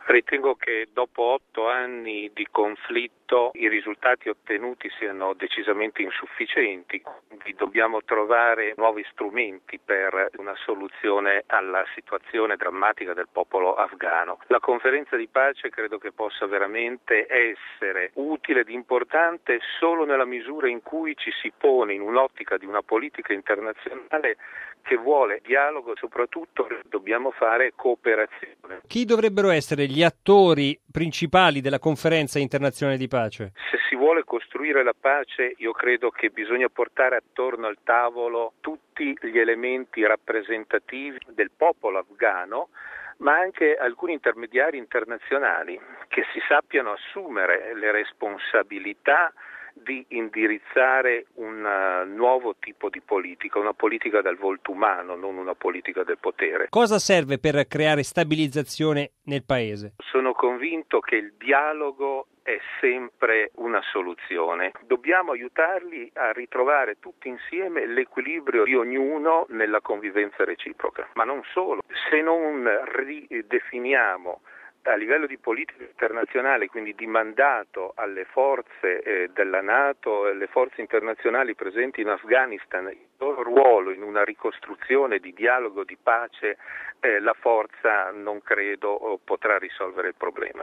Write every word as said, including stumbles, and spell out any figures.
Ritengo che dopo otto anni di conflitto i risultati ottenuti siano decisamente insufficienti, quindi dobbiamo trovare nuovi strumenti per una soluzione alla situazione drammatica del popolo afghano. La conferenza di pace credo che possa veramente essere utile ed importante solo nella misura in cui ci si pone in un'ottica di una politica internazionale che vuole dialogo, soprattutto dobbiamo fare cooperazione. Chi dovrebbero essere gli attori principali della conferenza internazionale di pace? Se si vuole costruire la pace, io credo che bisogna portare attorno al tavolo tutti gli elementi rappresentativi del popolo afghano, ma anche alcuni intermediari internazionali che si sappiano assumere le responsabilità di indirizzare un uh, nuovo tipo di politica, una politica dal volto umano, non una politica del potere. Cosa serve per creare stabilizzazione nel paese? Sono convinto che il dialogo è sempre una soluzione. Dobbiamo aiutarli a ritrovare tutti insieme l'equilibrio di ognuno nella convivenza reciproca. Ma non solo, se non ridefiniamo a livello di politica internazionale, quindi di mandato alle forze eh, della NATO e alle forze internazionali presenti in Afghanistan, il loro ruolo in una ricostruzione di dialogo, di pace, eh, la forza non credo potrà risolvere il problema.